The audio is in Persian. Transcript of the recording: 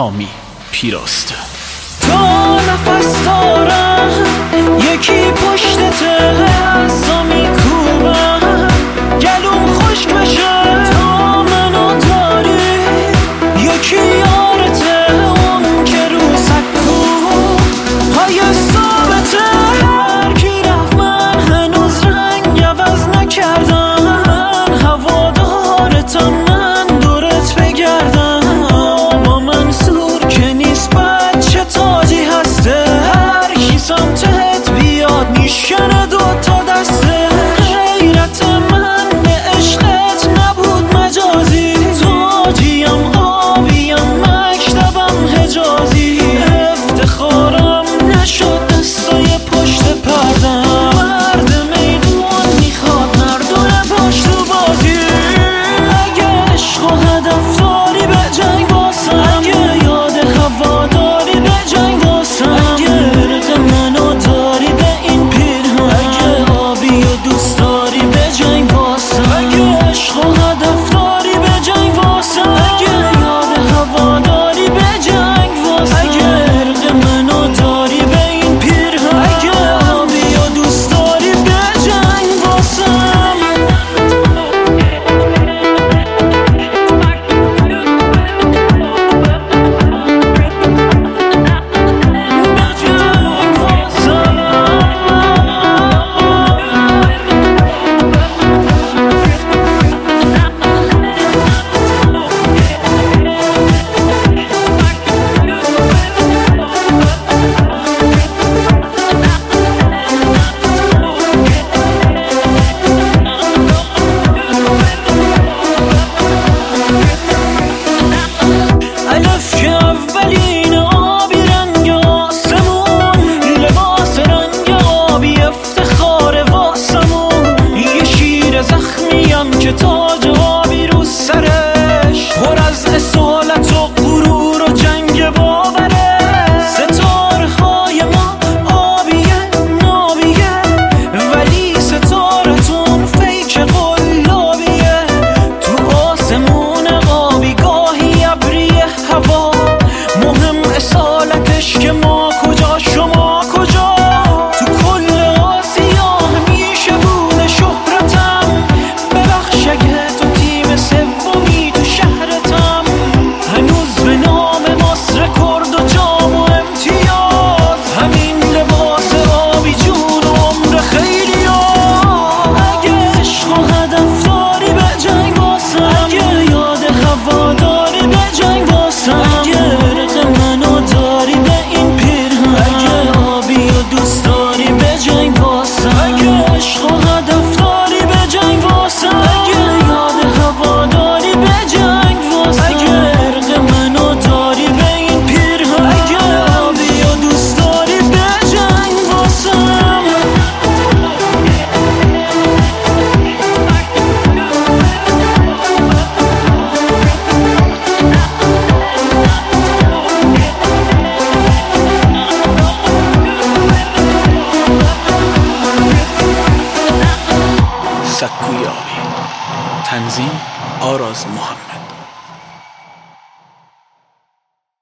حامی پیراسته. تا نفس دارم یکی پشتته، حسا میکوبم گلوم خشک بشه. تا منو داری یکی یارته، اون که رو سکو های ثابته. هر کی رفت من هنوز رنگ عوض نکردم، من هوادارتم، من دورت بگردم. با منصور که نیست بچه تاجی هسته، هر کی سمتت بیاد میشکنه دوتا دسته. غیرت من به عشقت نبود مجازی، تاجیم آبیم مکتبم حجازی. افتخارم نشد دستای پشت پردم، مرد میدون میخواد مردونه باش تو بازی. اگه عشق و هدف داری به جنگ باسم، اگه یاد هوا داری به جنگ باسم، اگه رق منو داری به این پیرهن، اگه آبی و دوست داری به جنگ باسم، اگه عشق و هدف داری به جنگ باسم، اگه یاد هوا داری به جنگ باسم، اگه رق منو داری به این پیرهن، اگه آبی و دوست داری به جنگ باسم. الف که اولین آبی رنگ آسمون، لباس رنگ آبی افتخار واسمون. یه شیر زخمیم که تاج آبی رو سرش، پر از اصالت و غرور و جنگ باوره. ستاره های ما آبیه نابیه، ولی ستارتون فیک قلابیه. تو آسمون آبی گاهی ابریه هوا، مهم اصالتش که ما کجا شما کجا. تو کل آسیا همیشه بوده شهرتم، ببخش اگه تو تیم سومی تو شهرتم. هنوز به نام مصر کرد و جام و امتیاز، همین لباس آبی جون و عمر خیلی ها. اگه عشق و هدف داری به جنگ باسم، اگه یاد هوا داری به جنگ باسم، اگه رق منو داری به این پیرهن، اگه آبی و دوست داری به جنگ باسم، اگه عشق و هدف داری به جنگ باسم، اگه یاد هوا داری به جنگ باسم، اگه رق منو داری به این پیرهن، اگه آبی و دوست داری به جنگ باسم. سکوی آبی. تنظیم آراز محمد.